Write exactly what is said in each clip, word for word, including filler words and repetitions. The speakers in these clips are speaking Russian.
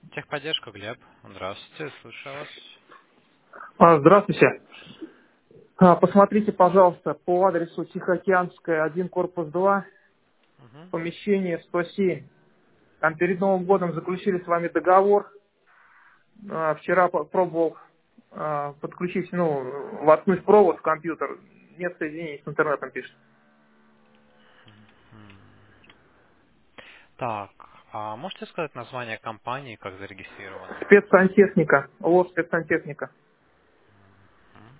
Техподдержка, Глеб. Здравствуйте, слушаю вас. А, Здравствуйте. А, Посмотрите, пожалуйста, по адресу Тихоокеанская, один, корпус два, Мгм. помещение сто семь. Там перед Новым годом заключили с вами договор. А, Вчера по- пробовал а, подключить, ну, воткнуть провод в компьютер. Нет соединений с интернетом, пишет. Так, а можете сказать название компании, как зарегистрировано? Спецсантехника, ЛОС спецсантехника. М.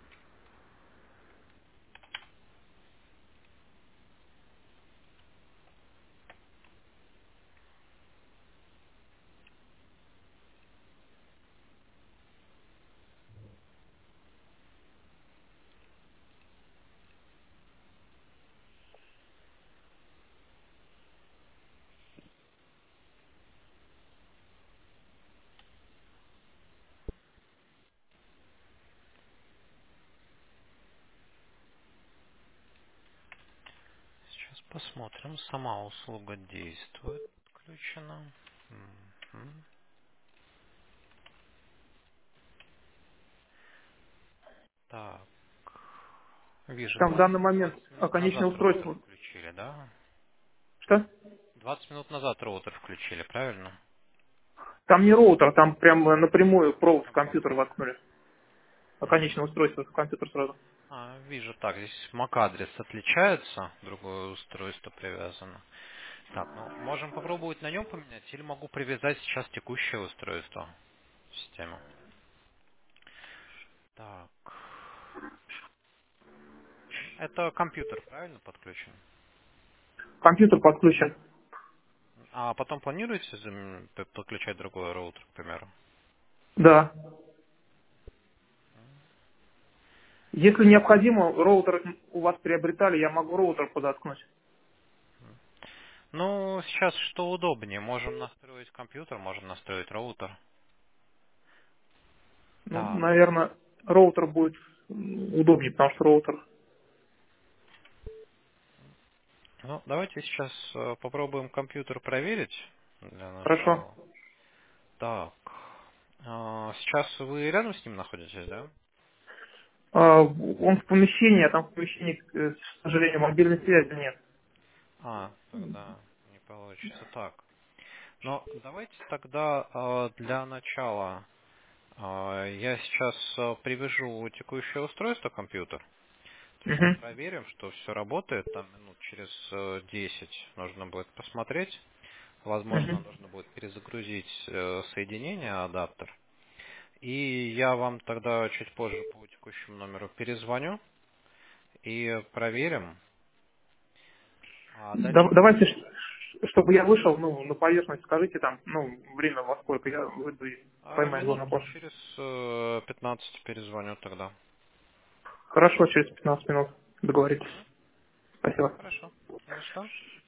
Сейчас посмотрим. Сама услуга действует, подключена. Мгм. Так, вижу, Там в двадцать данный момент двадцать а, минут конечное назад роутер устройство. включили, да? Что? Двадцать минут назад роутер включили, правильно? Там не роутер, там прям э, напрямую провод в компьютер Напрямую. воткнули. А М. конечное устройство в компьютер сразу. А, вижу, так, здесь MAC-адрес отличается, другое устройство привязано. Так, ну, можем попробовать на нем поменять, или могу привязать сейчас текущее устройство в систему. Так, это компьютер, правильно подключен? Компьютер подключен. А потом планируете зам- п- подключать другой роутер, к примеру? Да. Если необходимо, роутер у вас приобретали, я могу роутер подоткнуть. Ну, сейчас что удобнее, можем настроить компьютер, можем настроить роутер. Ну, Так, наверное, роутер будет м, удобнее, потому что роутер. ну, давайте сейчас э, попробуем компьютер проверить для Хорошо. начала. Так, а, сейчас вы рядом с ним находитесь, да? А, он в помещении, а там в помещении, э, к сожалению, мобильной связи нет. А, тогда не получится так. Но давайте тогда э, для начала э, я сейчас э, привяжу текущее устройство компьютер. То есть мы Угу. проверим, что все работает. Там минут через э, десять нужно будет посмотреть. Возможно, Угу. нужно будет перезагрузить э, соединение, адаптер. И я вам тогда чуть позже по текущему номеру перезвоню и проверим. А дальше Давайте, ш- чтобы я вышел, ну, на поверхность, скажите там, ну, время во сколько, я выйду и а, поймаю его минут на босс. через э, пятнадцать перезвоню тогда. Хорошо, через пятнадцать минут договоритесь. Спасибо. Хорошо. За что?